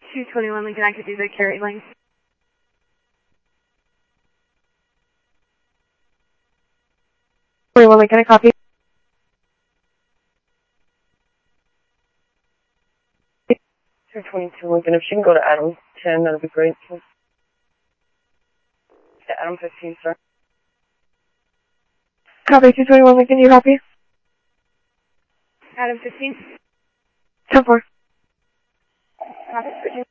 221 Lincoln, I could do the carry lane. 21 Lincoln, I copy. 222 Lincoln, if she can go to Adam 10, that'd be great. Yeah, Adam 15, sir. Copy, 221 Lincoln, you copy? Adam 15. 10-4. Copy, 13.